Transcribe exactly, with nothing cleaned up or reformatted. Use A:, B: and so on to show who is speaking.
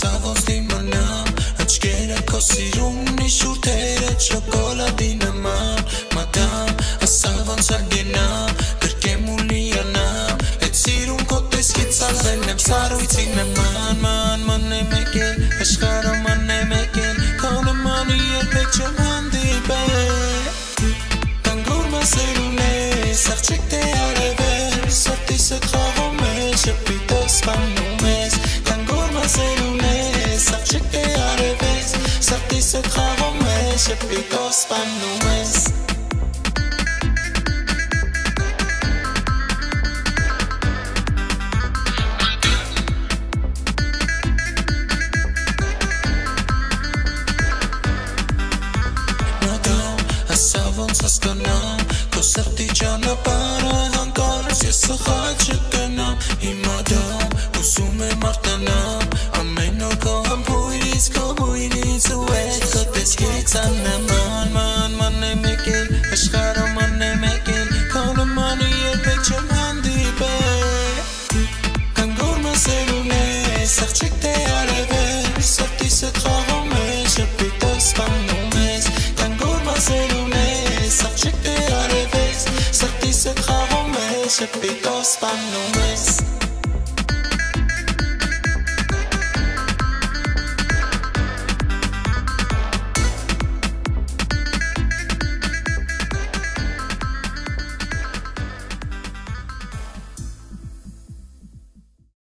A: ասա ոնց դիմանամ աչքերը քո սիրունի շուրթերը շոկոլադի նման մադամ ասա ոնց ալգենամ գրկեմ ու լիանամ այդ սիրուն քո տեսքից սալվել եմ սարույցի նման ման ման է մեկ էլ աշխարհը ման է մեկ էլ քո նմանը երբեք չեմ հանդիպել կանգուր մասերուն ես աղջիկ թե արևել սրտիս հետ խաղում ես շպիտով սպանում ես կանգուր մասերուն ես աղջիկ թե արևես սրտիս հետ խաղում ես շպիտով սպանում ես Ոնց հասկանամ քո սրտի ճանապարհը հանկարծ ես սխալ չգնամ հիմա դամ ուզում եմ արտանամ ամեն օր քո համբույրից քո բույրից ու այդ քո տեսքից աննման ման ման է մեկ էլ աշխարհը ման է մեկ էլ քո նմանը երբեք չեմ հանդիպել կանգուր մասերուն ես աղջիկ թե արևել սրտիս հետ խաղում ես շպիտով սպանում ես կանգուր մասերուն Աղջիկ թե արևես, սրտիս հետ խաղում ես, շպիտով սպանում ես